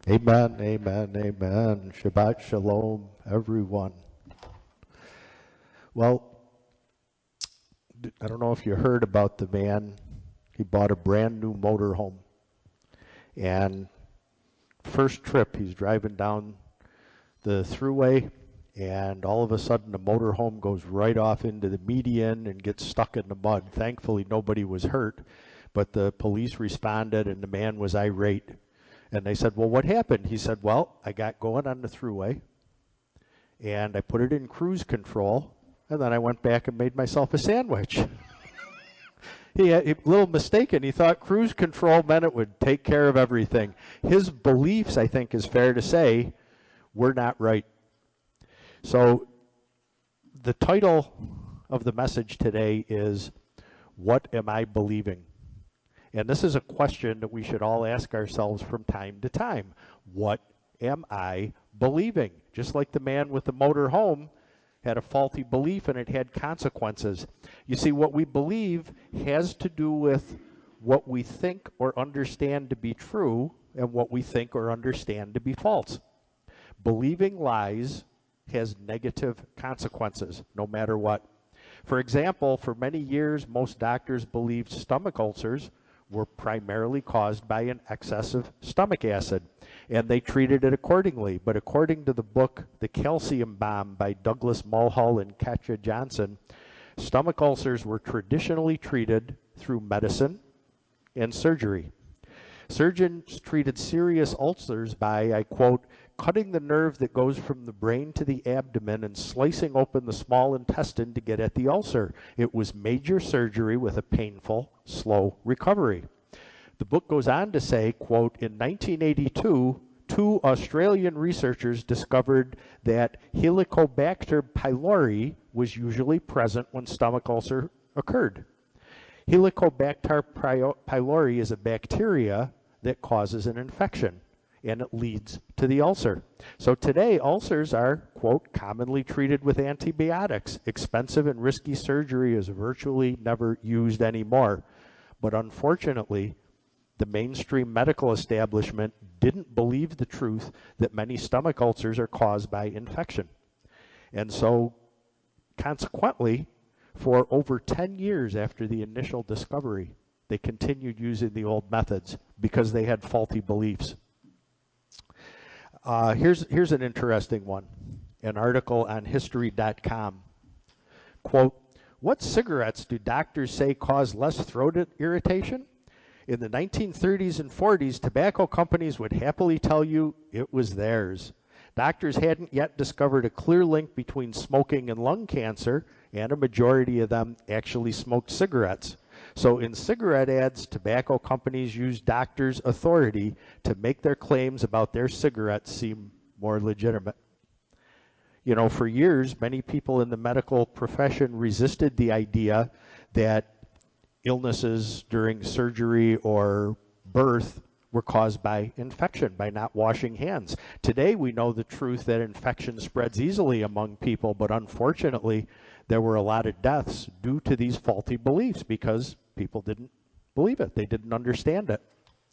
Amen, amen, amen. Shabbat shalom, everyone. Well, I don't know if you heard about the man. He bought a brand new motorhome. And first trip, he's driving down the thruway, and all of a sudden the motorhome goes right off into the median and gets stuck in the mud. Thankfully, nobody was hurt, but the police responded, and the man was irate. And they said, well, what happened? He said, well, I got going on the thruway, and I put it in cruise control, and then I went back and made myself a sandwich. He had a little mistaken. He thought cruise control meant it would take care of everything. His beliefs, I think is fair to say, were not right. So the title of the message today is, What Am I Believing? And this is a question that we should all ask ourselves from time to time. What am I believing? Just like the man with the motor home had a faulty belief and it had consequences. You see, what we believe has to do with what we think or understand to be true and what we think or understand to be false. Believing lies has negative consequences, no matter what. For example, for many years, most doctors believed stomach ulcers were primarily caused by an excess of stomach acid, and they treated it accordingly. But according to the book, The Calcium Bomb by Douglas Mulhall and Katja Johnson, stomach ulcers were traditionally treated through medicine and surgery. Surgeons treated serious ulcers by, I quote, cutting the nerve that goes from the brain to the abdomen and slicing open the small intestine to get at the ulcer. It was major surgery with a painful, slow recovery. The book goes on to say, quote, in 1982, two Australian researchers discovered that Helicobacter pylori was usually present when stomach ulcer occurred. Helicobacter pylori is a bacteria that causes an infection, and it leads to the ulcer. So today, ulcers are, quote, commonly treated with antibiotics. Expensive and risky surgery is virtually never used anymore. But unfortunately, the mainstream medical establishment didn't believe the truth that many stomach ulcers are caused by infection. And so, consequently, for over 10 years after the initial discovery, they continued using the old methods because they had faulty beliefs. Here's an interesting one, an article on history.com. Quote, what cigarettes do doctors say cause less throat irritation? In the 1930s and 40s, tobacco companies would happily tell you it was theirs. Doctors hadn't yet discovered a clear link between smoking and lung cancer, and a majority of them actually smoked cigarettes. So in cigarette ads, tobacco companies use doctors' authority to make their claims about their cigarettes seem more legitimate. You know, for years, many people in the medical profession resisted the idea that illnesses during surgery or birth were caused by infection, by not washing hands. Today, we know the truth that infection spreads easily among people, but unfortunately, there were a lot of deaths due to these faulty beliefs because people didn't believe it. They didn't understand it.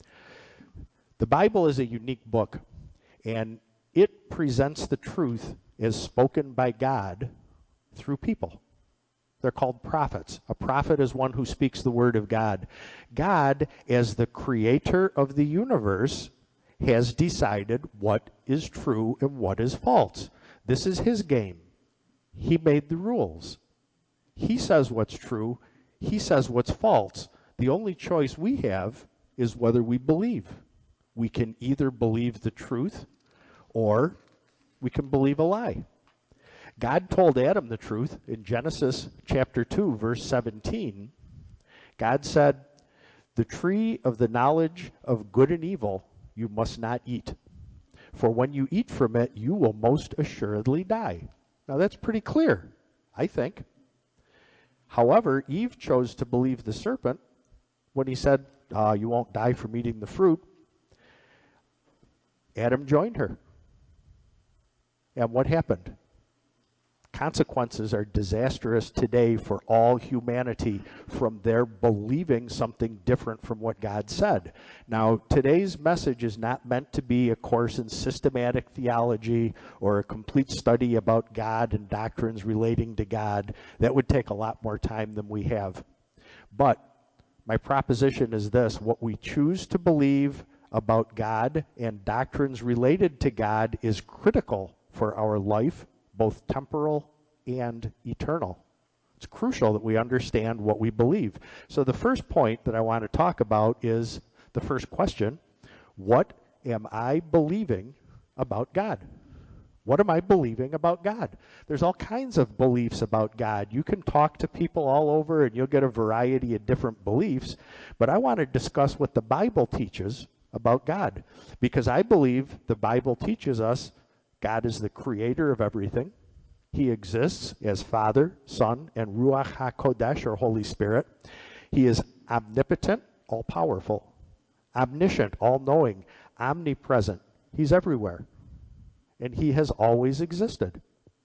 The Bible is a unique book, and it presents the truth as spoken by God through people. They're called prophets. A prophet is one who speaks the word of God. God, as the creator of the universe, has decided what is true and what is false. This is his game. He made the rules. He says what's true. He says what's false. The only choice we have is whether we believe. We can either believe the truth or we can believe a lie. God told Adam the truth in Genesis chapter 2, verse 17. God said, the tree of the knowledge of good and evil you must not eat, for when you eat from it, you will most assuredly die. Now that's pretty clear, I think. However, Eve chose to believe the serpent when he said, you won't die from eating the fruit. Adam joined her. And what happened? consequences are disastrous today for all humanity from their believing something different from what God said. Now, today's message is not meant to be a course in systematic theology or a complete study about God and doctrines relating to God. That would take a lot more time than we have. But my proposition is this: what we choose to believe about God and doctrines related to God is critical for our life, both temporal and eternal. It's crucial that we understand what we believe. So the first point that I want to talk about is the first question: what am I believing about God? What am I believing about God? There's all kinds of beliefs about God. You can talk to people all over and you'll get a variety of different beliefs, but I want to discuss what the Bible teaches about God, because I believe the Bible teaches us God is the creator of everything. He exists as Father, Son, and Ruach HaKodesh, or Holy Spirit. He is omnipotent, all-powerful, omniscient, all-knowing, omnipresent. He's everywhere. And he has always existed.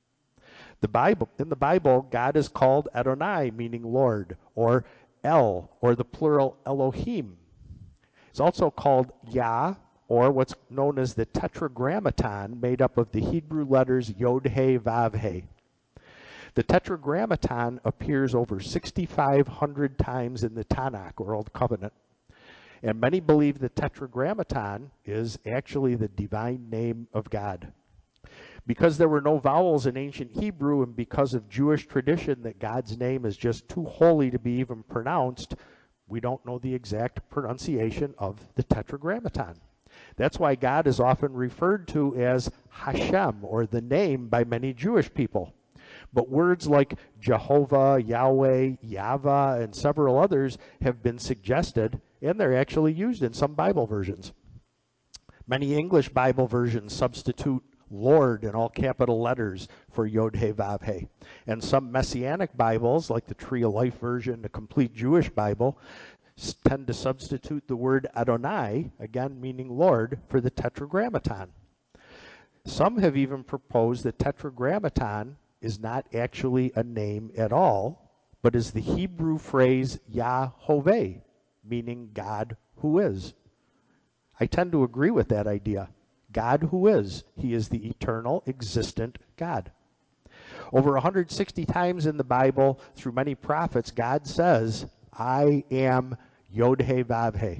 In the Bible, God is called Adonai, meaning Lord, or El, or the plural Elohim. It's also called Yah, or what's known as the Tetragrammaton, made up of the Hebrew letters Yod He Vav He. The Tetragrammaton appears over 6,500 times in the Tanakh, or Old Covenant. And many believe the Tetragrammaton is actually the divine name of God. Because there were no vowels in ancient Hebrew, and because of Jewish tradition that God's name is just too holy to be even pronounced, we don't know the exact pronunciation of the Tetragrammaton. That's why God is often referred to as Hashem, or the name, by many Jewish people. But words like Jehovah, Yahweh, Yahweh, and several others have been suggested, and they're actually used in some Bible versions. Many English Bible versions substitute Lord in all capital letters for Yod He Vav He. And some Messianic Bibles, like the Tree of Life version, the Complete Jewish Bible, tend to substitute the word Adonai, again meaning Lord, for the Tetragrammaton. Some have even proposed that Tetragrammaton is not actually a name at all, but is the Hebrew phrase Yahovah, meaning God who is. I tend to agree with that idea. God who is. He is the eternal, existent God. Over 160 times in the Bible, through many prophets, God says, I am Yod He Vav He.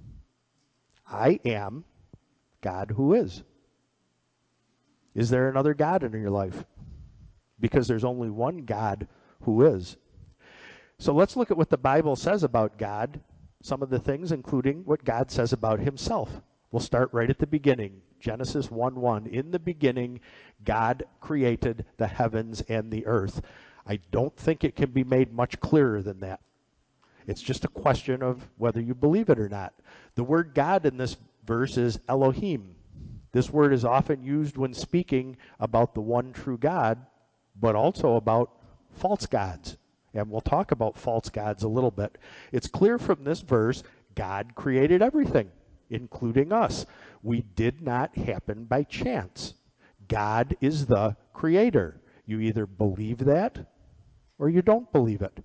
I am God who is. Is there another God in your life? Because there's only one God who is. So let's look at what the Bible says about God, some of the things, including what God says about himself. We'll start right at the beginning. Genesis 1:1. In the beginning, God created the heavens and the earth. I don't think it can be made much clearer than that. It's just a question of whether you believe it or not. The word God in this verse is Elohim. This word is often used when speaking about the one true God, but also about false gods. And we'll talk about false gods a little bit. It's clear from this verse, God created everything, including us. We did not happen by chance. God is the creator. You either believe that or you don't believe it.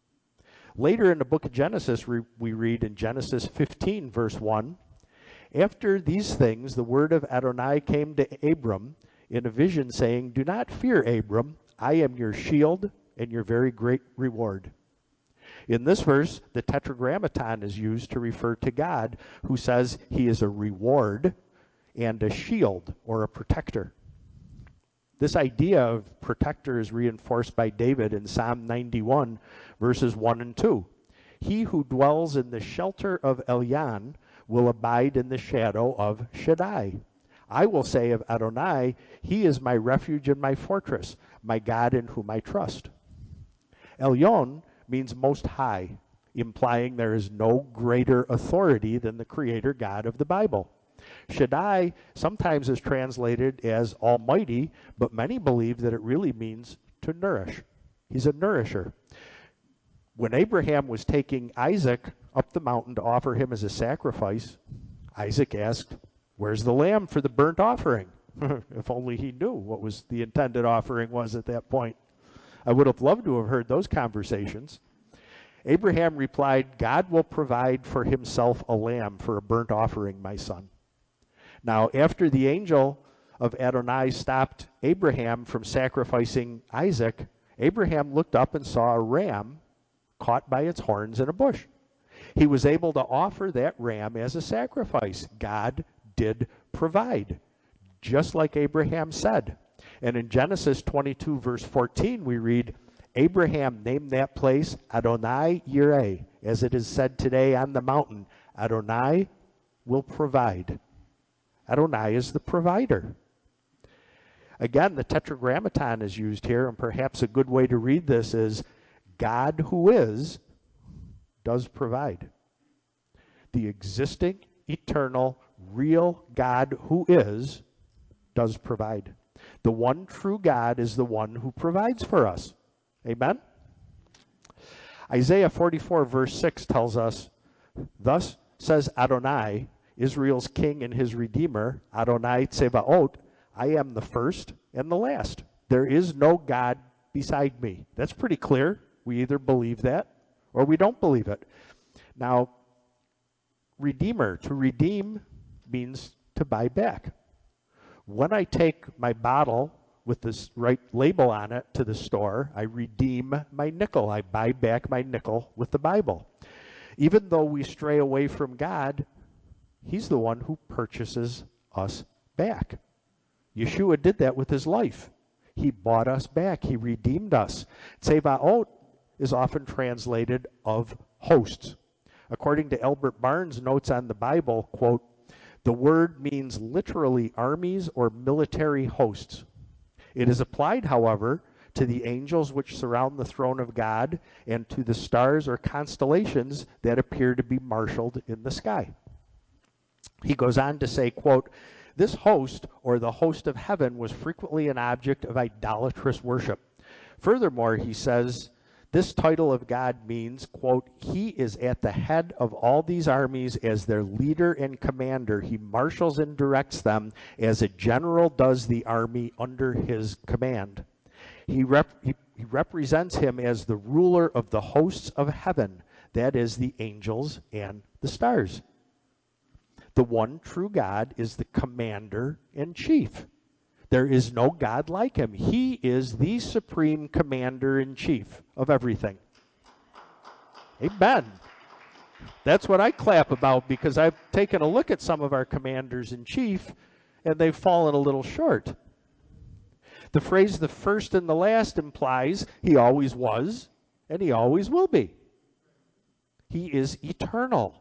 Later in the book of Genesis, we read in Genesis 15, verse 1, after these things, the word of Adonai came to Abram in a vision, saying, do not fear, Abram. I am your shield and your very great reward. In this verse, the Tetragrammaton is used to refer to God, who says he is a reward and a shield, or a protector. This idea of protector is reinforced by David in Psalm 91, verses 1 and 2. He who dwells in the shelter of Elyon will abide in the shadow of Shaddai. I will say of Adonai, he is my refuge and my fortress, my God in whom I trust. Elyon means most high, implying there is no greater authority than the creator God of the Bible. Shaddai sometimes is translated as almighty, but many believe that it really means to nourish. He's a nourisher. When Abraham was taking Isaac up the mountain to offer him as a sacrifice, Isaac asked, where's the lamb for the burnt offering? If only he knew what was the intended offering was at that point. I would have loved to have heard those conversations. Abraham replied, God will provide for himself a lamb for a burnt offering, my son. Now, after the angel of Adonai stopped Abraham from sacrificing Isaac, Abraham looked up and saw a ram caught by its horns in a bush. He was able to offer that ram as a sacrifice. God did provide, just like Abraham said. And in Genesis 22, verse 14, we read, Abraham named that place Adonai Yireh, as it is said today on the mountain, Adonai will provide. Adonai is the provider. Again, the tetragrammaton is used here, and perhaps a good way to read this is, God who is, does provide. The existing, eternal, real God who is, does provide. The one true God is the one who provides for us. Amen? Isaiah 44 verse 6 tells us, thus says Adonai, Israel's king and his redeemer, Adonai Tsevaot, I am the first and the last. There is no God beside me. That's pretty clear. We either believe that or we don't believe it. Now, redeemer, to redeem means to buy back. When I take my bottle with this right label on it to the store, I redeem my nickel. I buy back my nickel with the Bible. Even though we stray away from God, he's the one who purchases us back. Yeshua did that with his life. He bought us back. He redeemed us. Tsevaot is often translated of hosts. According to Albert Barnes' notes on the Bible, quote, the word means literally armies or military hosts. It is applied, however, to the angels which surround the throne of God and to the stars or constellations that appear to be marshaled in the sky. He goes on to say, quote, this host, or the host of heaven, was frequently an object of idolatrous worship. Furthermore, he says, this title of God means, quote, he is at the head of all these armies as their leader and commander. He marshals and directs them as a general does the army under his command. He represents him as the ruler of the hosts of heaven, that is, the angels and the stars. The one true God is the commander in chief. There is no God like him. He is the supreme commander in chief of everything. Amen. That's what I clap about, because I've taken a look at some of our commanders in chief and they've fallen a little short. The phrase the first and the last implies he always was and he always will be. He is eternal.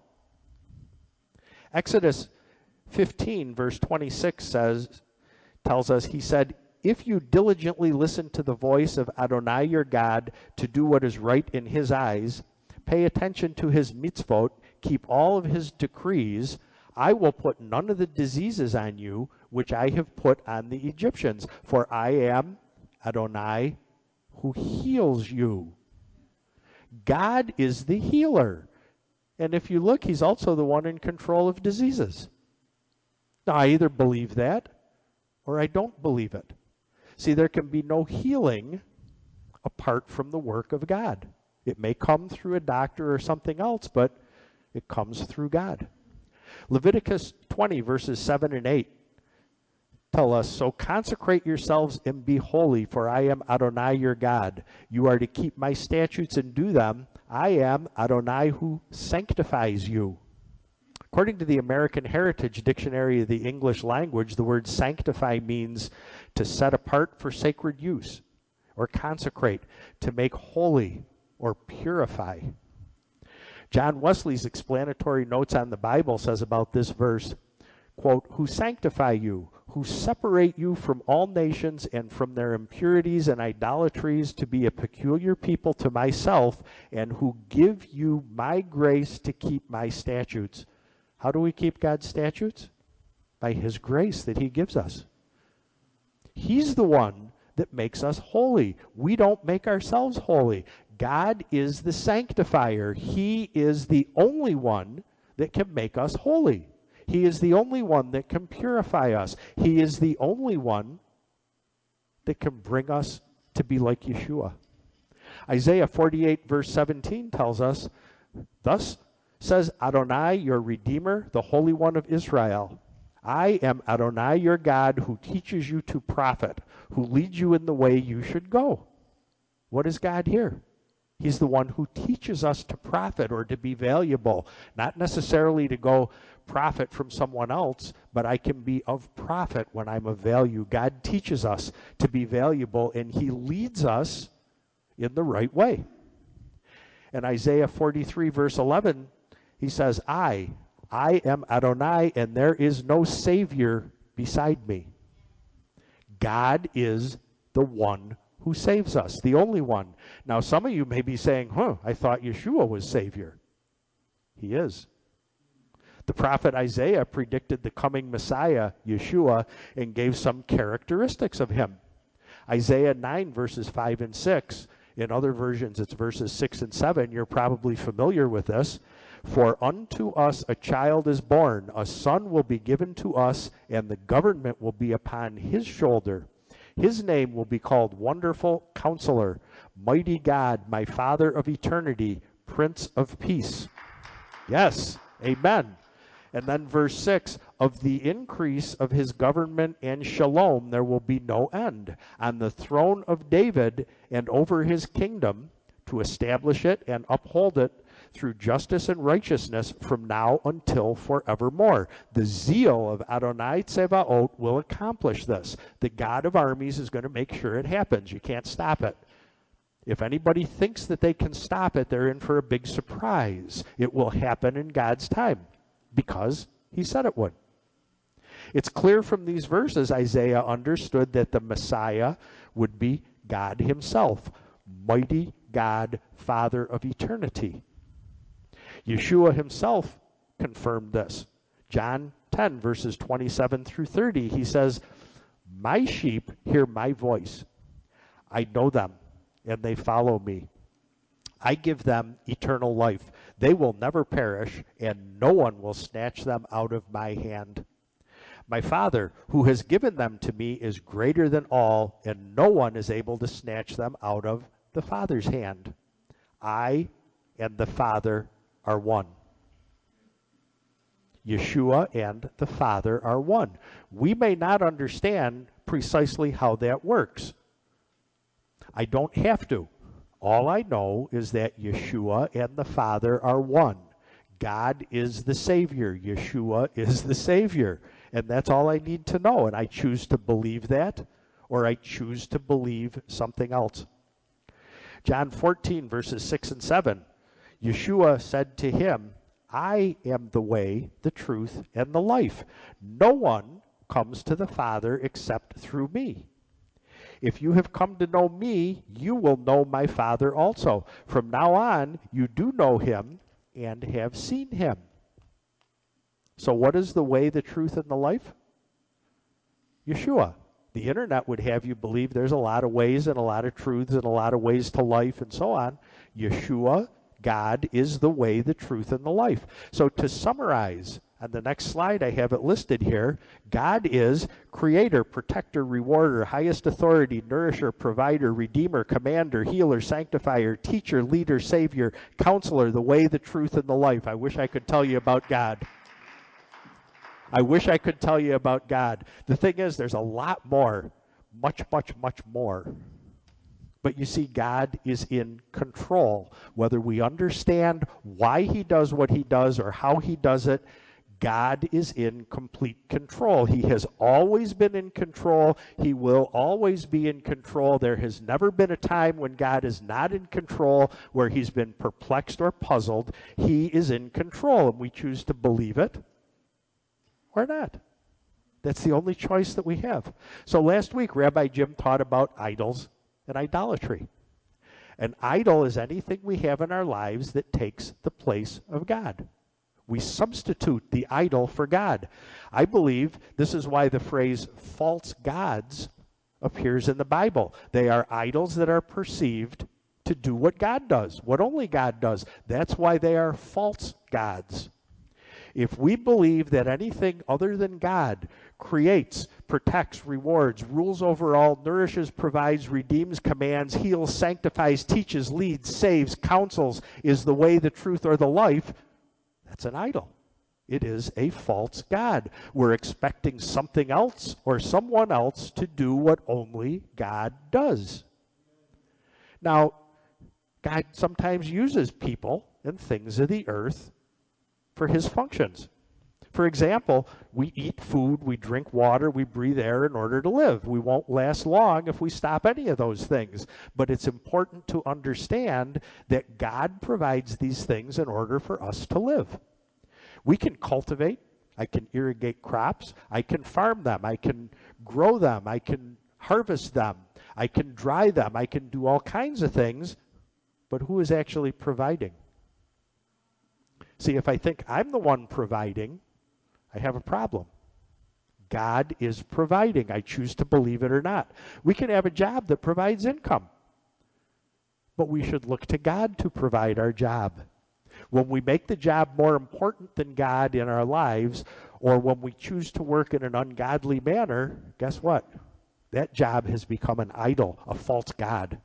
Exodus 15 verse 26 tells us, he said, if you diligently listen to the voice of Adonai your God to do what is right in his eyes, pay attention to his mitzvot, keep all of his decrees, I will put none of the diseases on you which I have put on the Egyptians, for I am Adonai who heals you. God is the healer. And if you look, he's also the one in control of diseases. Now, I either believe that or I don't believe it. See, there can be no healing apart from the work of God. It may come through a doctor or something else, but it comes through God. Leviticus 20, verses 7 and 8 tell us, so consecrate yourselves and be holy, for I am Adonai your God. You are to keep my statutes and do them. I am Adonai who sanctifies you. According to the American Heritage Dictionary of the English Language, the word sanctify means to set apart for sacred use, or consecrate, to make holy, or purify. John Wesley's explanatory notes on the Bible says about this verse, quote, who sanctify you, who separate you from all nations and from their impurities and idolatries to be a peculiar people to myself, and who give you my grace to keep my statutes. How do we keep God's statutes? By his grace that he gives us. He's the one that makes us holy. We don't make ourselves holy. God is the sanctifier. He is the only one that can make us holy. He is the only one that can purify us. He is the only one that can bring us to be like Yeshua. Isaiah 48 verse 17 tells us, thus says Adonai, your Redeemer, the Holy One of Israel. I am Adonai, your God, who teaches you to profit, who leads you in the way you should go. What is God here? He's the one who teaches us to profit or to be valuable, not necessarily to go profit from someone else, but I can be of profit when I'm of value. God teaches us to be valuable, and he leads us in the right way. In Isaiah 43 verse 11, he says, I am Adonai, and there is no Savior beside me. God is the one who saves us, the only one. Now, some of you may be saying, I thought Yeshua was Savior. He is. The prophet Isaiah predicted the coming Messiah, Yeshua, and gave some characteristics of him. Isaiah 9, verses 5 and 6. In other versions, it's verses 6 and 7. You're probably familiar with this. For unto us a child is born, a son will be given to us, and the government will be upon his shoulder. His name will be called Wonderful Counselor, Mighty God, my Father of eternity, Prince of Peace. Yes, amen. And then verse 6, of the increase of his government and shalom there will be no end, on the throne of David and over his kingdom, to establish it and uphold it through justice and righteousness from now until forevermore. The zeal of Adonai Tsevaot will accomplish this. The God of armies is going to make sure it happens. You can't stop it. If anybody thinks that they can stop it, they're in for a big surprise. It will happen in God's time because he said it would. It's clear from these verses Isaiah understood that the Messiah would be God himself, mighty God, Father of eternity. Yeshua himself confirmed this. John 10, verses 27 through 30, he says, my sheep hear my voice. I know them, and they follow me. I give them eternal life. They will never perish, and no one will snatch them out of my hand. My Father, who has given them to me, is greater than all, and no one is able to snatch them out of the Father's hand. I and the Father are one. Yeshua and the Father are one. We may not understand precisely how that works. I don't have to. All I know is that Yeshua and the Father are one. God is the Savior. Yeshua is the Savior. And that's all I need to know. And I choose to believe that, or I choose to believe something else. John 14, verses 6 and 7. Yeshua said to him, I am the way, the truth, and the life. No one comes to the Father except through me. If you have come to know me, you will know my Father also. From now on, you do know him and have seen him. So what is the way, the truth, and the life? Yeshua. The internet would have you believe there's a lot of ways and a lot of truths and a lot of ways to life and so on. Yeshua, God, is the way, the truth, and the life. So to summarize, on the next slide I have it listed here, God is creator, protector, rewarder, highest authority, nourisher, provider, redeemer, commander, healer, sanctifier, teacher, leader, savior, counselor, the way, the truth, and the life. I wish I could tell you about God. I wish I could tell you about God. The thing is, there's a lot more, much, much, much more. But you see, God is in control. Whether we understand why he does what he does or how he does it, God is in complete control. He has always been in control. He will always be in control. There has never been a time when God is not in control, where he's been perplexed or puzzled. He is in control, and we choose to believe it or not. That's the only choice that we have. So last week, Rabbi Jim taught about idols and idolatry. An idol is anything we have in our lives that takes the place of God. We substitute the idol for God. I believe this is why the phrase false gods appears in the Bible. They are idols that are perceived to do what God does, what only God does. That's why they are false gods. If we believe that anything other than God creates, protects, rewards, rules over all, nourishes, provides, redeems, commands, heals, sanctifies, teaches, leads, saves, counsels, is the way, the truth, or the life, that's an idol. It is a false god. We're expecting something else or someone else to do what only God does. Now, God sometimes uses people and things of the earth for his functions. For example, we eat food, we drink water, we breathe air in order to live. We won't last long if we stop any of those things. But it's important to understand that God provides these things in order for us to live. We can cultivate, I can irrigate crops, I can farm them, I can grow them, I can harvest them, I can dry them, I can do all kinds of things, but who is actually providing? See, if I think I'm the one providing, I have a problem. God is providing. I choose to believe it or not. We can have a job that provides income, but we should look to God to provide our job. When we make the job more important than God in our lives, or when we choose to work in an ungodly manner, guess what? That job has become an idol, a false god.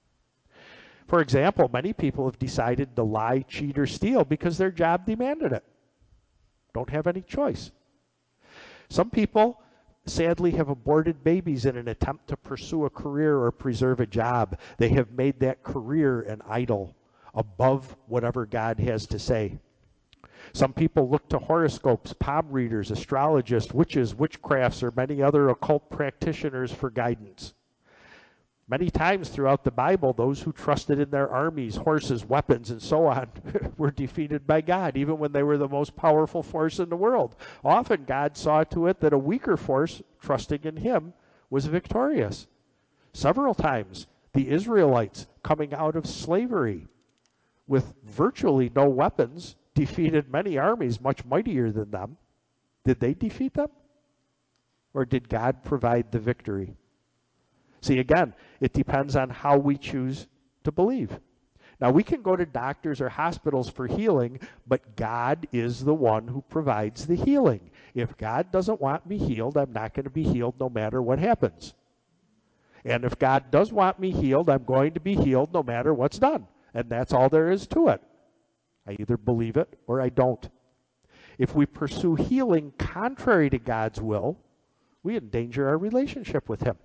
For example, many people have decided to lie, cheat, or steal because their job demanded it. Don't have any choice. Some people, sadly, have aborted babies in an attempt to pursue a career or preserve a job. They have made that career an idol above whatever God has to say. Some people look to horoscopes, palm readers, astrologists, witches, witchcrafts, or many other occult practitioners for guidance. Many times throughout the Bible, those who trusted in their armies, horses, weapons, and so on were defeated by God, even when they were the most powerful force in the world. Often God saw to it that a weaker force, trusting in him, was victorious. Several times, the Israelites, coming out of slavery with virtually no weapons, defeated many armies much mightier than them. Did they defeat them? Or did God provide the victory? See, again, it depends on how we choose to believe. Now, we can go to doctors or hospitals for healing, but God is the one who provides the healing. If God doesn't want me healed, I'm not going to be healed no matter what happens. And if God does want me healed, I'm going to be healed no matter what's done. And that's all there is to it. I either believe it or I don't. If we pursue healing contrary to God's will, we endanger our relationship with him.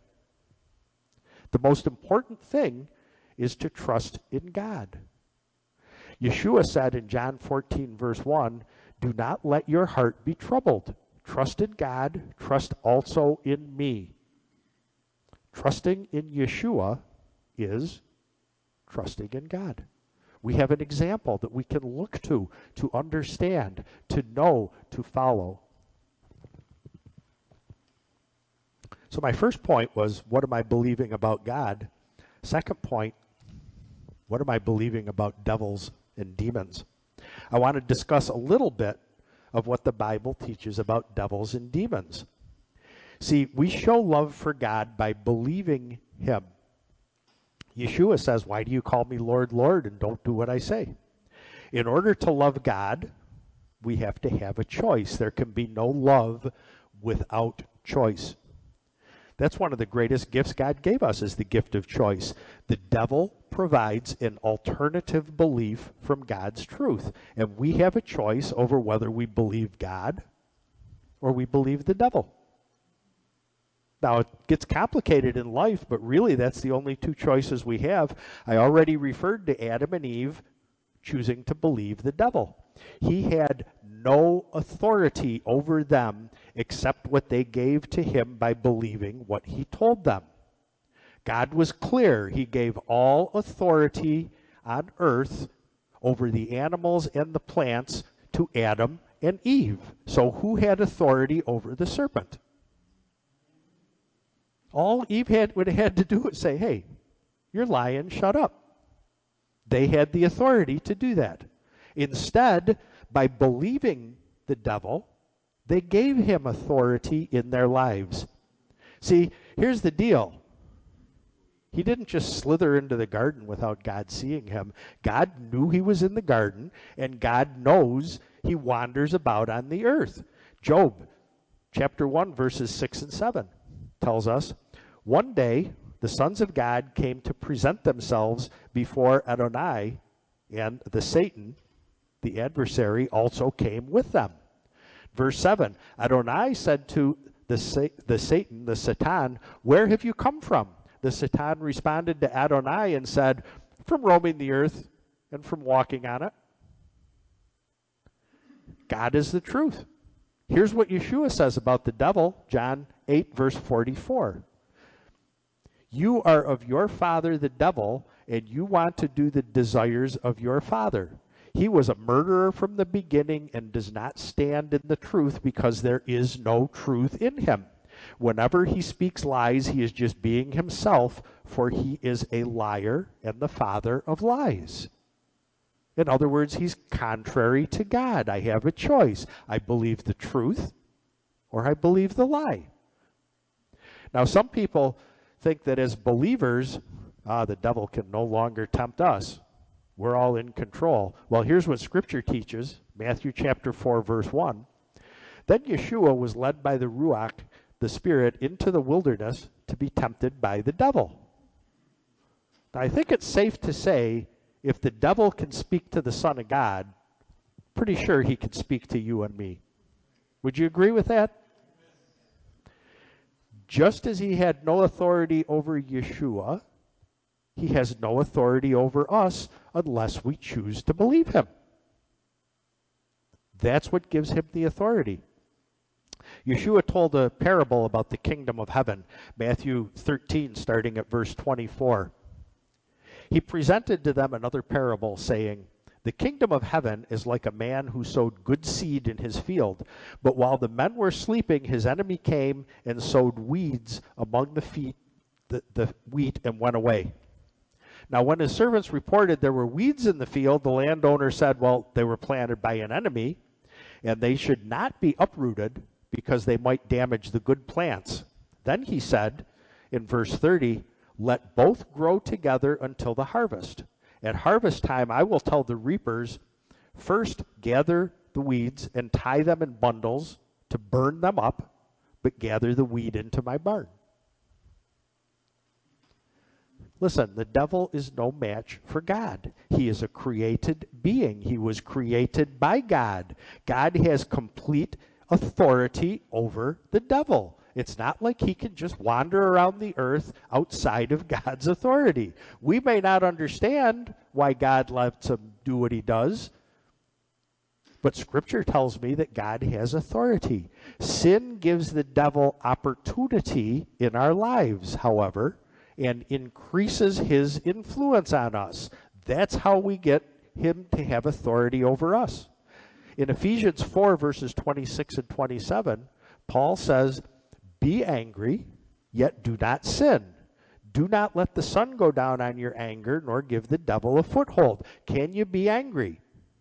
The most important thing is to trust in God. Yeshua said in John 14, verse 1, "Do not let your heart be troubled. Trust in God, trust also in me." Trusting in Yeshua is trusting in God. We have an example that we can look to understand, to know, to follow. So my first point was, what am I believing about God? Second point, what am I believing about devils and demons? I want to discuss a little bit of what the Bible teaches about devils and demons. See, we show love for God by believing him. Yeshua says, "Why do you call me Lord, Lord, and don't do what I say?" In order to love God, we have to have a choice. There can be no love without choice. That's one of the greatest gifts God gave us, is the gift of choice. The devil provides an alternative belief from God's truth, and we have a choice over whether we believe God or we believe the devil. Now, it gets complicated in life, but really that's the only two choices we have. I already referred to Adam and Eve choosing to believe the devil. He had no authority over them except what they gave to him by believing what he told them. God was clear. He gave all authority on earth over the animals and the plants to Adam and Eve. So who had authority over the serpent? All Eve would have had to do was say, "Hey, you're lying, shut up." They had the authority to do that. Instead, by believing the devil, they gave him authority in their lives. See, here's the deal. He didn't just slither into the garden without God seeing him. God knew he was in the garden, and God knows he wanders about on the earth. Job chapter 1, verses 6 and 7 tells us, one day the sons of God came to present themselves before Adonai, and the Satan, the adversary, also came with them. Verse 7, Adonai said to the Satan, the Satan, where have you come from? The Satan responded to Adonai and said, from roaming the earth and from walking on it. God is the truth. Here's what Yeshua says about the devil, John 8, verse 44. You are of your father the devil, and you want to do the desires of your father. He was a murderer from the beginning and does not stand in the truth because there is no truth in him. Whenever he speaks lies, he is just being himself, for he is a liar and the father of lies. In other words, he's contrary to God. I have a choice. I believe the truth or I believe the lie. Now, some people think that as believers, the devil can no longer tempt us. We're all in control. Well, here's what Scripture teaches, Matthew chapter 4, verse 1. Then Yeshua was led by the Ruach, the Spirit, into the wilderness to be tempted by the devil. Now, I think it's safe to say if the devil can speak to the Son of God, pretty sure he can speak to you and me. Would you agree with that? Just as he had no authority over Yeshua, he has no authority over us unless we choose to believe him. That's what gives him the authority. Yeshua told a parable about the kingdom of heaven, Matthew 13, starting at verse 24. He presented to them another parable, saying, the kingdom of heaven is like a man who sowed good seed in his field. But while the men were sleeping, his enemy came and sowed weeds among the wheat and went away. Now, when his servants reported there were weeds in the field, the landowner said, well, they were planted by an enemy, and they should not be uprooted because they might damage the good plants. Then he said, in verse 30, let both grow together until the harvest. At harvest time, I will tell the reapers, first gather the weeds and tie them in bundles to burn them up, but gather the wheat into my barn. Listen, the devil is no match for God. He is a created being. He was created by God. God has complete authority over the devil. It's not like he can just wander around the earth outside of God's authority. We may not understand why God lets him do what he does, but Scripture tells me that God has authority. Sin gives the devil opportunity in our lives, however, and increases his influence on us. That's how we get him to have authority over us. In Ephesians 4, verses 26 and 27, Paul says, be angry, yet do not sin. Do not let the sun go down on your anger, nor give the devil a foothold. Can you be angry?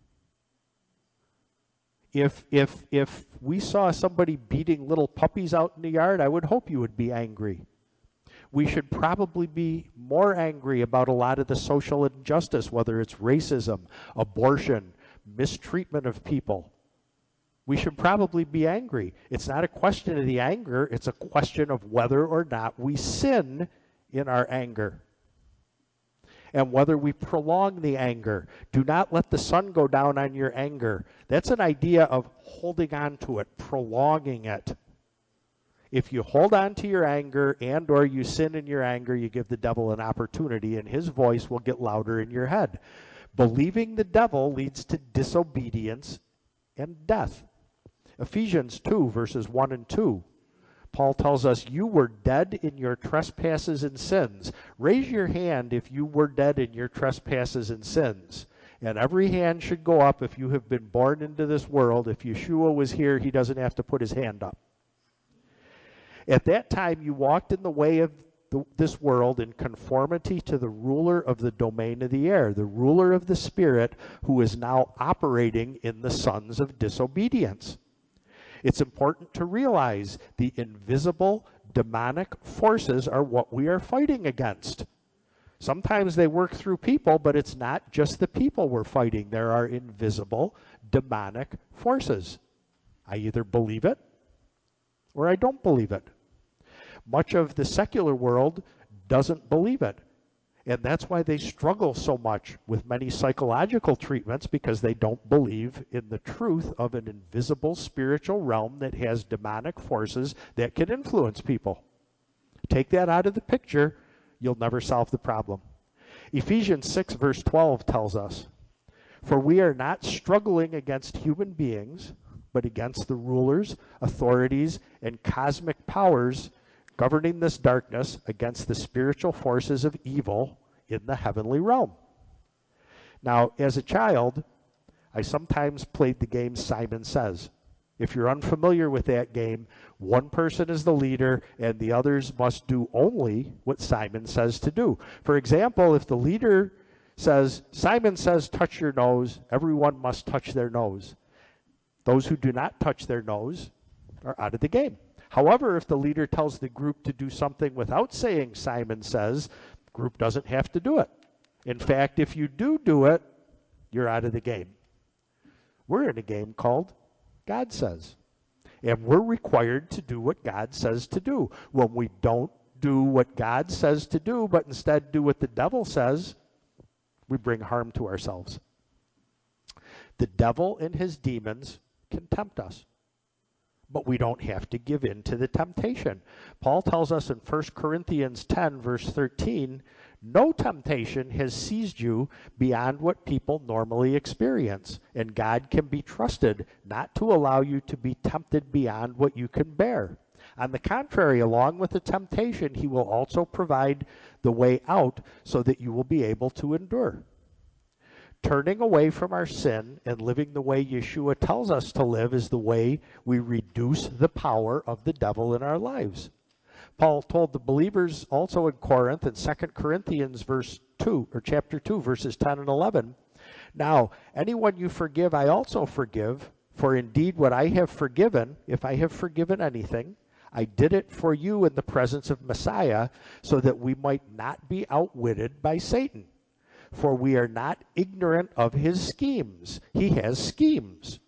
If we saw somebody beating little puppies out in the yard, I would hope you would be angry. We should probably be more angry about a lot of the social injustice, whether it's racism, abortion, mistreatment of people. We should probably be angry. It's not a question of the anger, it's a question of whether or not we sin in our anger. And whether we prolong the anger. Do not let the sun go down on your anger. That's an idea of holding on to it, prolonging it. If you hold on to your anger and or you sin in your anger, you give the devil an opportunity and his voice will get louder in your head. Believing the devil leads to disobedience and death. Ephesians 2, verses 1 and 2. Paul tells us, you were dead in your trespasses and sins. Raise your hand if you were dead in your trespasses and sins. And every hand should go up if you have been born into this world. If Yeshua was here, he doesn't have to put his hand up. At that time, you walked in the way of this world in conformity to the ruler of the domain of the air, the ruler of the spirit, who is now operating in the sons of disobedience. It's important to realize the invisible demonic forces are what we are fighting against. Sometimes they work through people, but it's not just the people we're fighting. There are invisible demonic forces. I either believe it or I don't believe it. Much of the secular world doesn't believe it. And that's why they struggle so much with many psychological treatments, because they don't believe in the truth of an invisible spiritual realm that has demonic forces that can influence people. Take that out of the picture, you'll never solve the problem. Ephesians 6 verse 12 tells us, "For we are not struggling against human beings, but against the rulers, authorities, and cosmic powers governing this darkness, against the spiritual forces of evil in the heavenly realm." Now, as a child, I sometimes played the game Simon Says. If you're unfamiliar with that game, one person is the leader and the others must do only what Simon says to do. For example, if the leader says, "Simon says touch your nose," everyone must touch their nose. Those who do not touch their nose are out of the game. However, if the leader tells the group to do something without saying Simon says, the group doesn't have to do it. In fact, if you do it, you're out of the game. We're in a game called God Says. And we're required to do what God says to do. When we don't do what God says to do, but instead do what the devil says, we bring harm to ourselves. The devil and his demons can tempt us, but we don't have to give in to the temptation. Paul tells us in 1 Corinthians 10, verse 13, "No temptation has seized you beyond what people normally experience, and God can be trusted not to allow you to be tempted beyond what you can bear. On the contrary, along with the temptation, he will also provide the way out so that you will be able to endure." Turning away from our sin and living the way Yeshua tells us to live is the way we reduce the power of the devil in our lives. Paul told the believers also in Corinth in 2 Corinthians chapter 2, verses 10 and 11, "Now, anyone you forgive, I also forgive, for indeed what I have forgiven, if I have forgiven anything, I did it for you in the presence of Messiah, so that we might not be outwitted by Satan. For we are not ignorant of his schemes." He has schemes.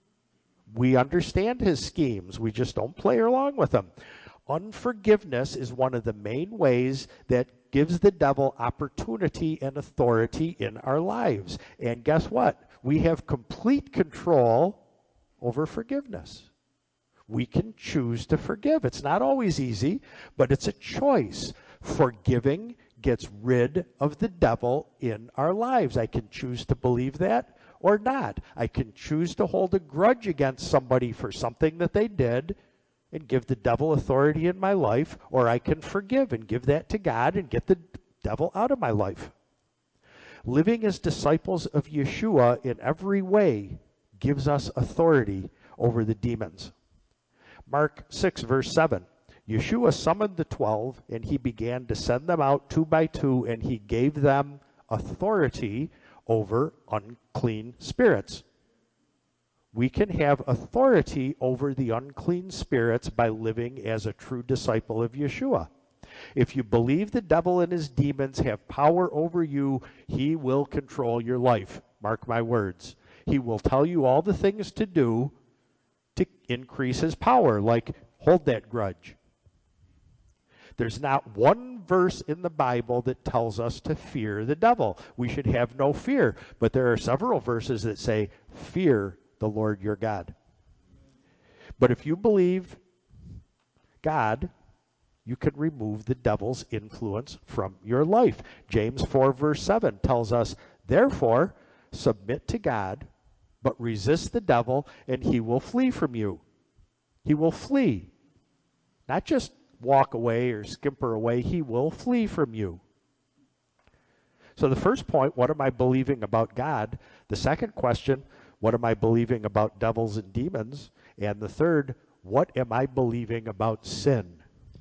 We understand his schemes. We just don't play along with them. Unforgiveness is one of the main ways that gives the devil opportunity and authority in our lives. And guess what? We have complete control over forgiveness. We can choose to forgive. It's not always easy, but it's a choice. Forgiving gets rid of the devil in our lives. I can choose to believe that or not. I can choose to hold a grudge against somebody for something that they did and give the devil authority in my life, or I can forgive and give that to God and get the devil out of my life. Living as disciples of Yeshua in every way gives us authority over the demons. Mark 6, verse 7. Yeshua summoned the 12, and he began to send them out 2 by 2, and he gave them authority over unclean spirits. We can have authority over the unclean spirits by living as a true disciple of Yeshua. If you believe the devil and his demons have power over you, he will control your life. Mark my words. He will tell you all the things to do to increase his power, like hold that grudge. There's not one verse in the Bible that tells us to fear the devil. We should have no fear. But there are several verses that say, fear the Lord your God. But if you believe God, you can remove the devil's influence from your life. James 4, verse 7 tells us, therefore, submit to God, but resist the devil, and he will flee from you. He will flee. Not just walk away or scamper away. He will flee from you. So the first point, what am I believing about God? The second question, what am I believing about devils and demons? And the third, what am I believing about sin?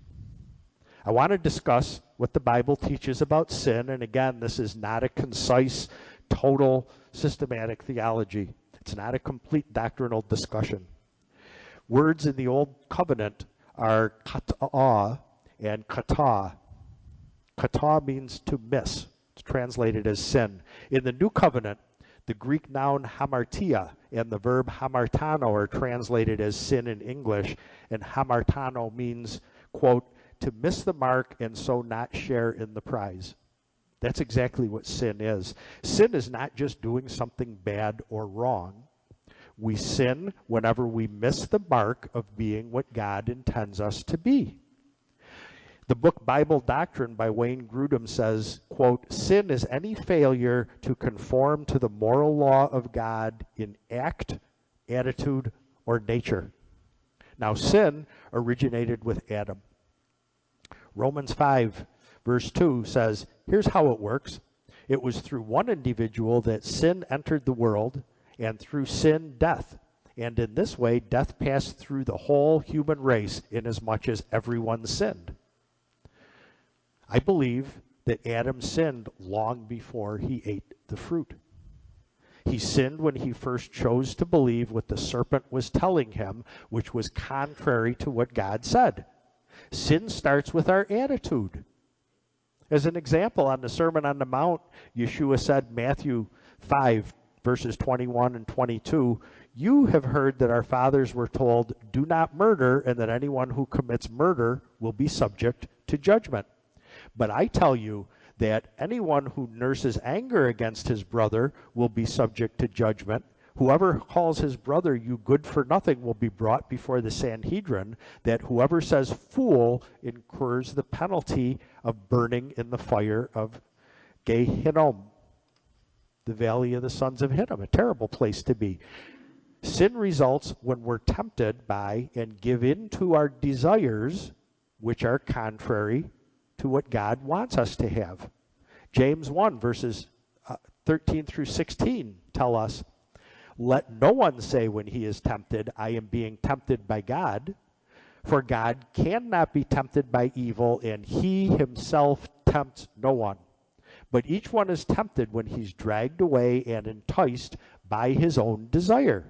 I want to discuss what the Bible teaches about sin. And again, this is not a concise, total, systematic theology. It's not a complete doctrinal discussion. Words in the Old Covenant are kata'ah and katah. Katah means to miss. It's translated as sin. In the New Covenant, The Greek noun hamartia and the verb hamartano are translated as sin in English, and hamartano means, quote, to miss the mark and so not share in the prize. That's exactly what sin is. Sin is not just doing something bad or wrong. We sin whenever we miss the mark of being what God intends us to be. The book Bible Doctrine by Wayne Grudem says, quote, sin is any failure to conform to the moral law of God in act, attitude, or nature. Now, sin originated with Adam. Romans 5, verse 2 says, here's how it works. It was through one individual that sin entered the world, and through sin, death. And in this way, death passed through the whole human race, inasmuch as everyone sinned. I believe that Adam sinned long before he ate the fruit. He sinned when he first chose to believe what the serpent was telling him, which was contrary to what God said. Sin starts with our attitude. As an example, on the Sermon on the Mount, Yeshua said, Matthew 5, verses 21 and 22, you have heard that our fathers were told, do not murder, and that anyone who commits murder will be subject to judgment. But I tell you that anyone who nurses anger against his brother will be subject to judgment. Whoever calls his brother you good for nothing will be brought before the Sanhedrin, that whoever says fool incurs the penalty of burning in the fire of Gehinnom, the valley of the sons of Hinnom, a terrible place to be. Sin results when we're tempted by and give in to our desires, which are contrary to what God wants us to have. James 1, verses 13 through 16 tell us, let no one say when he is tempted, I am being tempted by God, for God cannot be tempted by evil, and he himself tempts no one. But each one is tempted when he's dragged away and enticed by his own desire.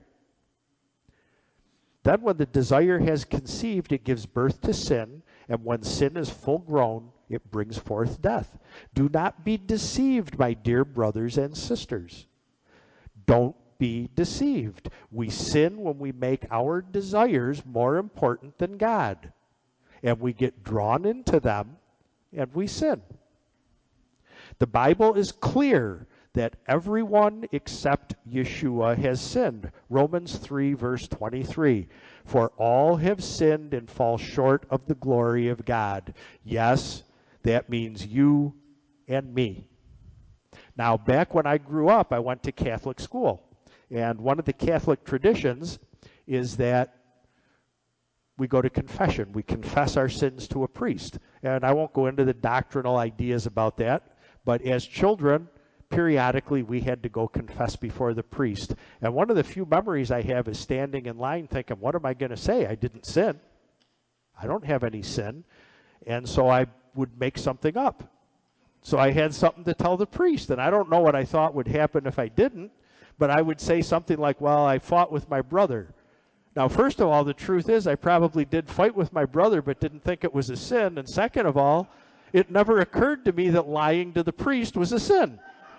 Then when the desire has conceived, it gives birth to sin, and when sin is full grown, it brings forth death. Do not be deceived, my dear brothers and sisters. Don't be deceived. We sin when we make our desires more important than God, and we get drawn into them, and we sin. The Bible is clear that everyone except Yeshua has sinned. Romans 3, verse 23. For all have sinned and fall short of the glory of God. Yes, that means you and me. Now, back when I grew up, I went to Catholic school. And one of the Catholic traditions is that we go to confession. We confess our sins to a priest. And I won't go into the doctrinal ideas about that, but as children, periodically we had to go confess before the priest. And one of the few memories I have is standing in line thinking, what am I going to say? I didn't sin. I don't have any sin. And so I would make something up. So I had something to tell the priest, and I don't know what I thought would happen if I didn't, but I would say something like, well, I fought with my brother. Now, first of all, the truth is I probably did fight with my brother but didn't think it was a sin. And second of all, it never occurred to me that lying to the priest was a sin.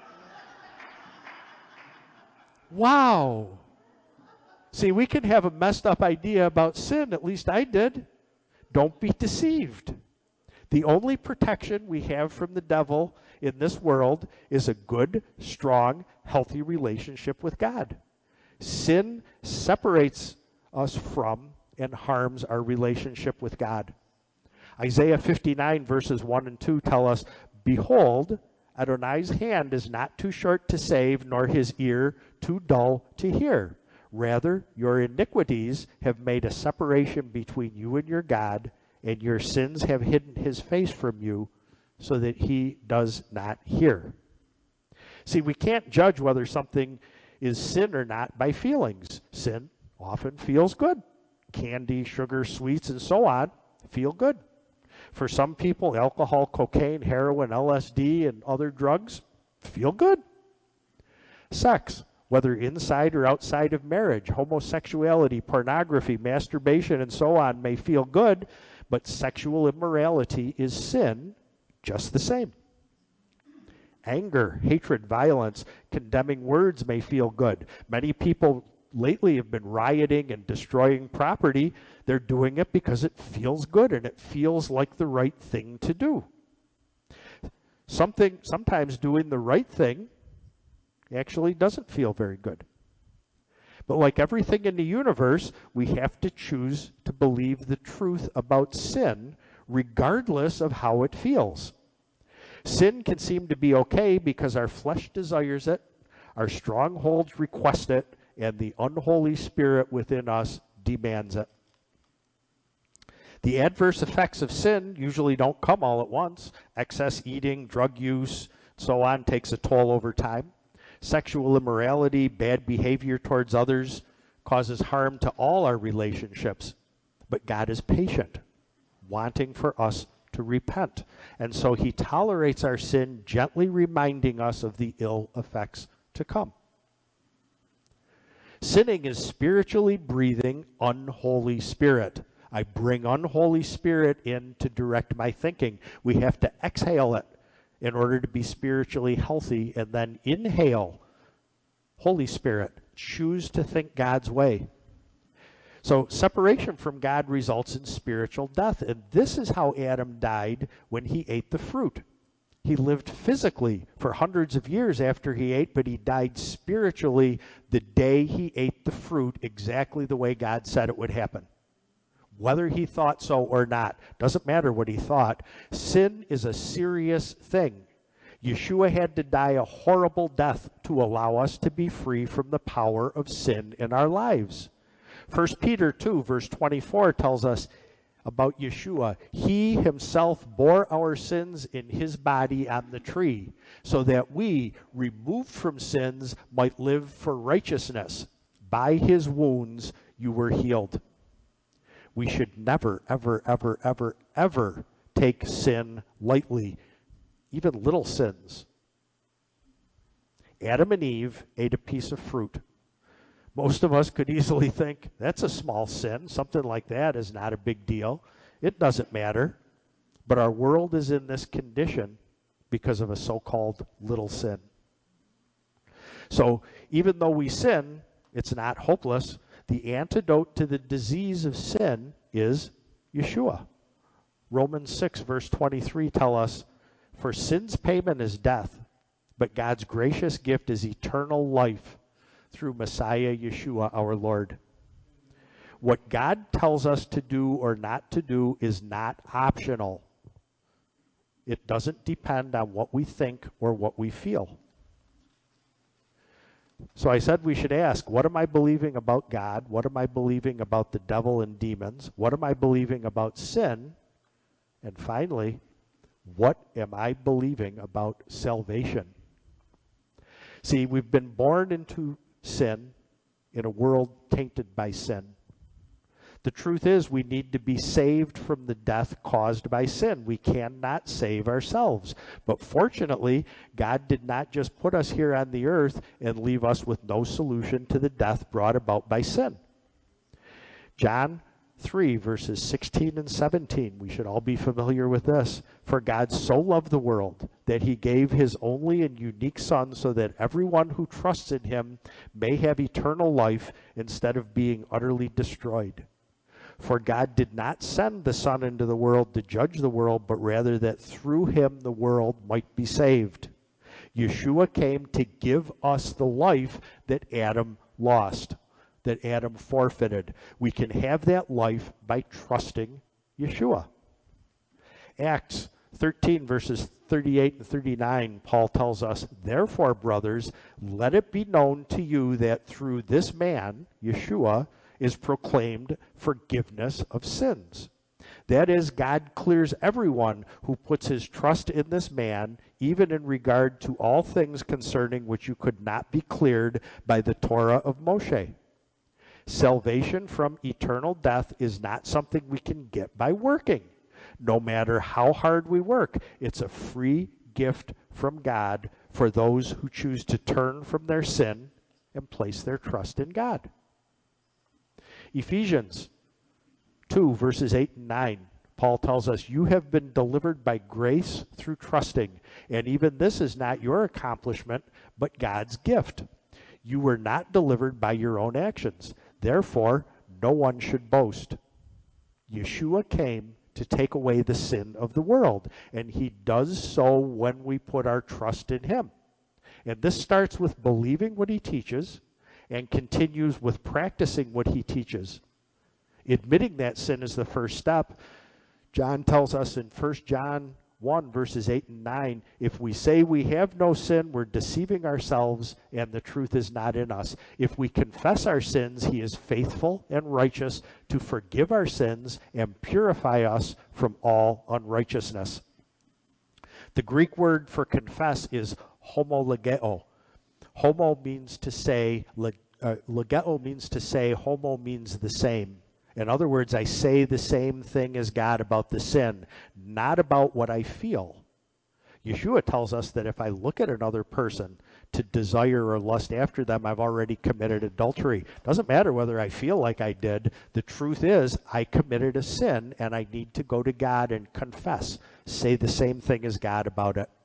Wow. See, we can have a messed up idea about sin, at least I did. Don't be deceived. The only protection we have from the devil in this world is a good, strong, healthy relationship with God. Sin separates us from and harms our relationship with God. Isaiah 59 verses 1 and 2 tell us, behold, Adonai's hand is not too short to save, nor his ear too dull to hear. Rather, your iniquities have made a separation between you and your God, and your sins have hidden his face from you so that he does not hear. See, we can't judge whether something is sin or not by feelings. Sin often feels good. Candy, sugar, sweets, and so on feel good. For some people, alcohol, cocaine, heroin, LSD, and other drugs feel good. Sex, whether inside or outside of marriage, homosexuality, pornography, masturbation, and so on may feel good, but sexual immorality is sin just the same. Anger, hatred, violence, condemning words may feel good. Many people lately have been rioting and destroying property. They're doing it because it feels good and it feels like the right thing to do. Sometimes doing the right thing actually doesn't feel very good. But like everything in the universe, we have to choose to believe the truth about sin regardless of how it feels. Sin can seem to be okay because our flesh desires it, our strongholds request it, and the unholy spirit within us demands it. The adverse effects of sin usually don't come all at once. Excess eating, drug use, so on takes a toll over time. Sexual immorality, bad behavior towards others causes harm to all our relationships. But God is patient, wanting for us to repent. And so he tolerates our sin, gently reminding us of the ill effects to come. Sinning is spiritually breathing unholy spirit. I bring unholy spirit in to direct my thinking. We have to exhale it in order to be spiritually healthy, and then inhale Holy Spirit. Choose to think God's way. So separation from God results in spiritual death, and this is how Adam died when he ate the fruit. He lived physically for hundreds of years after he ate, but he died spiritually the day he ate the fruit, exactly the way God said it would happen. Whether he thought so or not, doesn't matter what he thought. Sin is a serious thing. Yeshua had to die a horrible death to allow us to be free from the power of sin in our lives. 1 Peter 2, verse 24 tells us about Yeshua. He himself bore our sins in his body on the tree, so that we, removed from sins, might live for righteousness. By his wounds you were healed. We should never, ever, ever, ever, ever take sin lightly, even little sins. Adam and Eve ate a piece of fruit. Most of us could easily think, that's a small sin. Something like that is not a big deal. It doesn't matter. But our world is in this condition because of a so-called little sin. So even though we sin, it's not hopeless. The antidote to the disease of sin is Yeshua. Romans 6, verse 23 tell us, for sin's payment is death, but God's gracious gift is eternal life through Messiah Yeshua our Lord. What God tells us to do or not to do is not optional. It doesn't depend on what we think or what we feel. So I said we should ask, what am I believing about God? What am I believing about the devil and demons? What am I believing about sin? And finally, what am I believing about salvation? See, we've been born into sin in a world tainted by sin. The truth is, we need to be saved from the death caused by sin. We cannot save ourselves. But fortunately, God did not just put us here on the earth and leave us with no solution to the death brought about by sin. John 3, verses 16 and 17, we should all be familiar with this. For God so loved the world that he gave his only and unique Son, so that everyone who trusts in him may have eternal life instead of being utterly destroyed. For God did not send the Son into the world to judge the world, but rather that through him the world might be saved. Yeshua came to give us the life that Adam lost, that Adam forfeited. We can have that life by trusting Yeshua. Acts 13, verses 38 and 39, Paul tells us, therefore, brothers, let it be known to you that through this man, Yeshua, is proclaimed forgiveness of sins. That is, God clears everyone who puts his trust in this man, even in regard to all things concerning which you could not be cleared by the Torah of Moshe. Salvation from eternal death is not something we can get by working. No matter how hard we work, it's a free gift from God for those who choose to turn from their sin and place their trust in God. Ephesians 2, verses 8 and 9. Paul tells us, you have been delivered by grace through trusting, and even this is not your accomplishment, but God's gift. You were not delivered by your own actions. Therefore, no one should boast. Yeshua came to take away the sin of the world, and he does so when we put our trust in him. And this starts with believing what he teaches and continues with practicing what he teaches. Admitting that sin is the first step. John tells us in 1 John 1, verses 8 and 9, if we say we have no sin, we're deceiving ourselves, and the truth is not in us. If we confess our sins, he is faithful and righteous to forgive our sins and purify us from all unrighteousness. The Greek word for confess is homologeo. Homo means to say, logeo means to say, homo means the same. In other words, I say the same thing as God about the sin, not about what I feel. Yeshua tells us that if I look at another person to desire or lust after them, I've already committed adultery. Doesn't matter whether I feel like I did. The truth is, I committed a sin, and I need to go to God and confess. Say the same thing as God about it.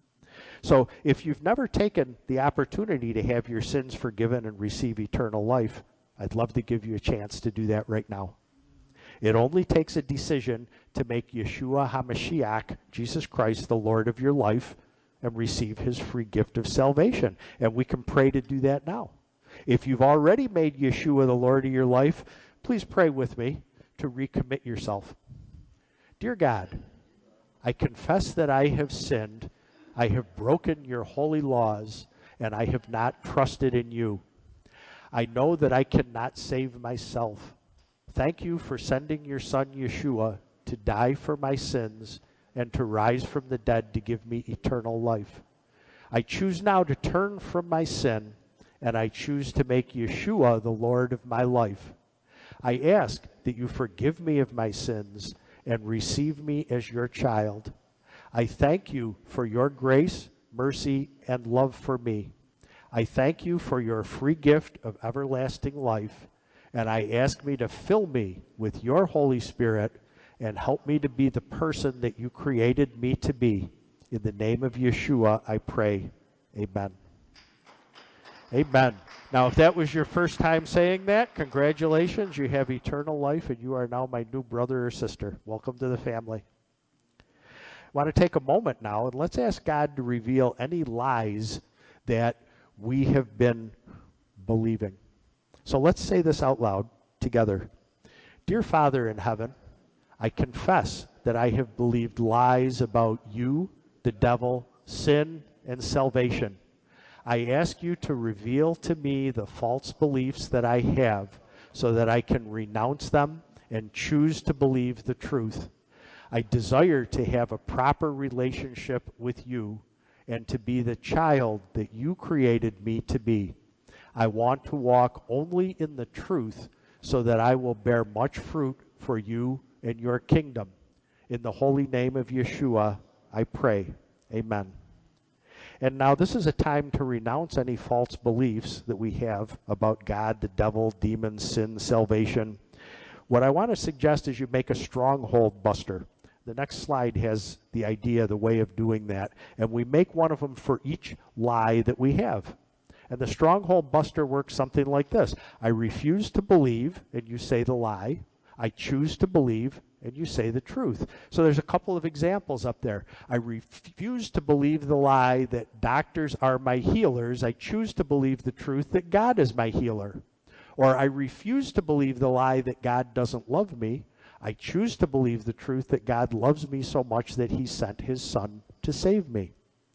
So if you've never taken the opportunity to have your sins forgiven and receive eternal life, I'd love to give you a chance to do that right now. It only takes a decision to make Yeshua HaMashiach, Jesus Christ, the Lord of your life, and receive his free gift of salvation. And we can pray to do that now. If you've already made Yeshua the Lord of your life, please pray with me to recommit yourself. Dear God, I confess that I have sinned, I have broken your holy laws, and I have not trusted in you. I know that I cannot save myself. Thank you for sending your son Yeshua to die for my sins and to rise from the dead to give me eternal life. I choose now to turn from my sin, and I choose to make Yeshua the Lord of my life. I ask that you forgive me of my sins and receive me as your child. I thank you for your grace, mercy, and love for me. I thank you for your free gift of everlasting life, and I ask me to fill me with your Holy Spirit and help me to be the person that you created me to be. In the name of Yeshua, I pray. Amen. Amen. Now, if that was your first time saying that, congratulations. You have eternal life, and you are now my new brother or sister. Welcome to the family. I want to take a moment now, and let's ask God to reveal any lies that we have been believing. So let's say this out loud together. Dear Father in heaven, I confess that I have believed lies about you, the devil, sin, and salvation. I ask you to reveal to me the false beliefs that I have so that I can renounce them and choose to believe the truth. I desire to have a proper relationship with you and to be the child that you created me to be. I want to walk only in the truth so that I will bear much fruit for you and your kingdom. In the holy name of Yeshua, I pray. Amen. And now this is a time to renounce any false beliefs that we have about God, the devil, demons, sin, salvation. What I want to suggest is you make a stronghold buster. The next slide has the idea, the way of doing that. And we make one of them for each lie that we have. And the stronghold buster works something like this. I refuse to believe, and you say the lie. I choose to believe, and you say the truth. So there's a couple of examples up there. I refuse to believe the lie that doctors are my healers. I choose to believe the truth that God is my healer. Or I refuse to believe the lie that God doesn't love me. I choose to believe the truth that God loves me so much that he sent his son to save me.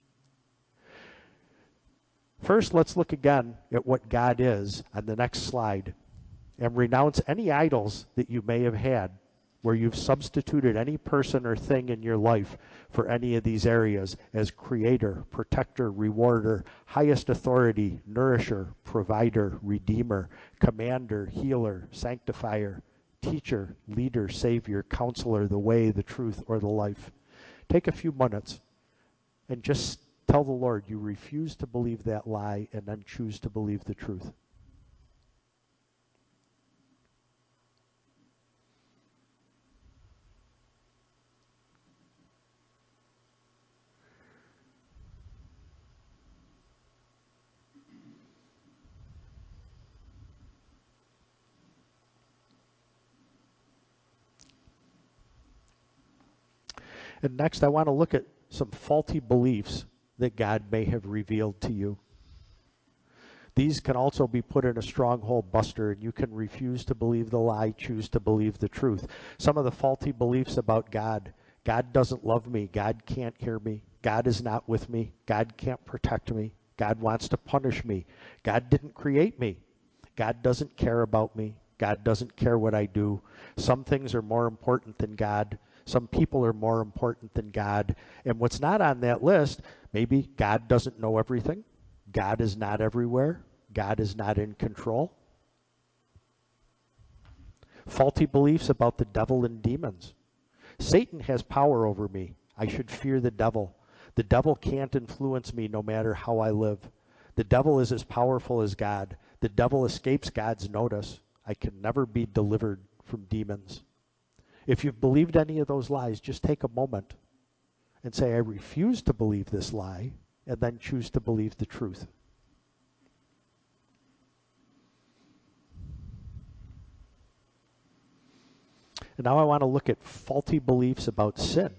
First, let's look again at what God is on the next slide and renounce any idols that you may have had where you've substituted any person or thing in your life for any of these areas as creator, protector, rewarder, highest authority, nourisher, provider, redeemer, commander, healer, sanctifier, teacher, leader, savior, counselor, the way, the truth, or the life. Take a few minutes and just tell the Lord you refuse to believe that lie and then choose to believe the truth. And next, I want to look at some faulty beliefs that God may have revealed to you. These can also be put in a stronghold buster, and you can refuse to believe the lie, choose to believe the truth. Some of the faulty beliefs about God: God doesn't love me, God can't hear me, God is not with me, God can't protect me, God wants to punish me, God didn't create me, God doesn't care about me, God doesn't care what I do. Some things are more important than God. Some people are more important than God. And what's not on that list, maybe God doesn't know everything. God is not everywhere. God is not in control. Faulty beliefs about the devil and demons. Satan has power over me. I should fear the devil. The devil can't influence me no matter how I live. The devil is as powerful as God. The devil escapes God's notice. I can never be delivered from demons. If you've believed any of those lies, just take a moment and say, I refuse to believe this lie, and then choose to believe the truth. And now I want to look at faulty beliefs about sin.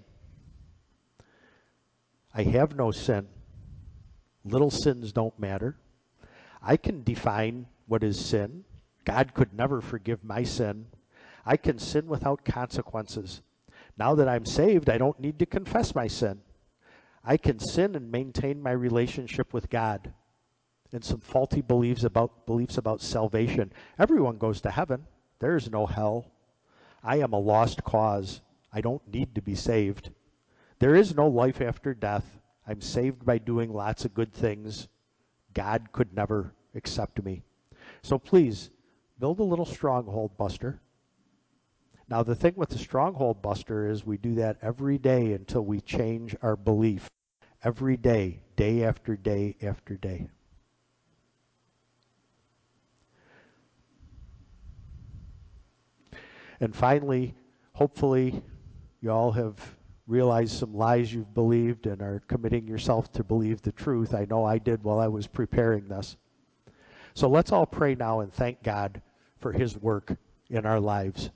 I have no sin. Little sins don't matter. I can define what is sin. God could never forgive my sin. I can sin without consequences. Now that I'm saved, I don't need to confess my sin. I can sin and maintain my relationship with God. And some faulty beliefs about salvation. Everyone goes to heaven. There is no hell. I am a lost cause. I don't need to be saved. There is no life after death. I'm saved by doing lots of good things. God could never accept me. So please, build a little stronghold buster. Now the thing with the stronghold buster is we do that every day until we change our belief. Every day, day after day after day. And finally, hopefully, you all have realized some lies you've believed and are committing yourself to believe the truth. I know I did while I was preparing this. So let's all pray now and thank God for his work in our lives.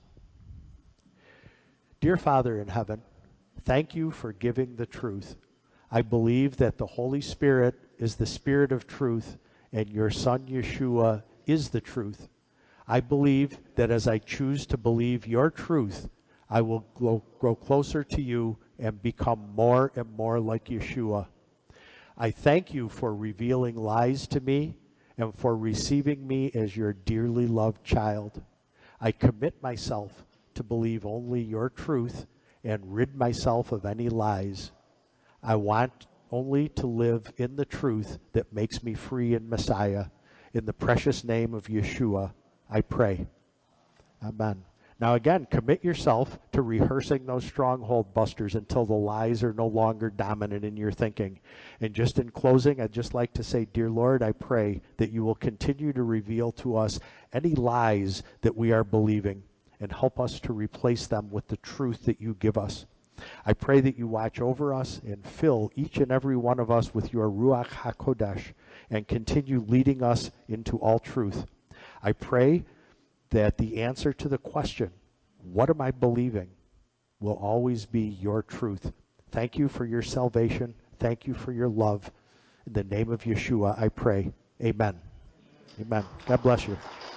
Dear Father in heaven, thank you for giving the truth. I believe that the Holy Spirit is the Spirit of truth, and your Son Yeshua is the truth. I believe that as I choose to believe your truth, I will grow closer to you and become more and more like Yeshua. I thank you for revealing lies to me and for receiving me as your dearly loved child. I commit myself to believe only your truth and rid myself of any lies. I want only to live in the truth that makes me free in Messiah. In the precious name of Yeshua, I pray. Amen. Now again, commit yourself to rehearsing those stronghold busters until the lies are no longer dominant in your thinking. And just in closing, I'd just like to say, dear Lord, I pray that you will continue to reveal to us any lies that we are believing and help us to replace them with the truth that you give us. I pray that you watch over us and fill each and every one of us with your Ruach HaKodesh and continue leading us into all truth. I pray that the answer to the question, what am I believing, will always be your truth. Thank you for your salvation. Thank you for your love. In the name of Yeshua, I pray. Amen. Amen. God bless you.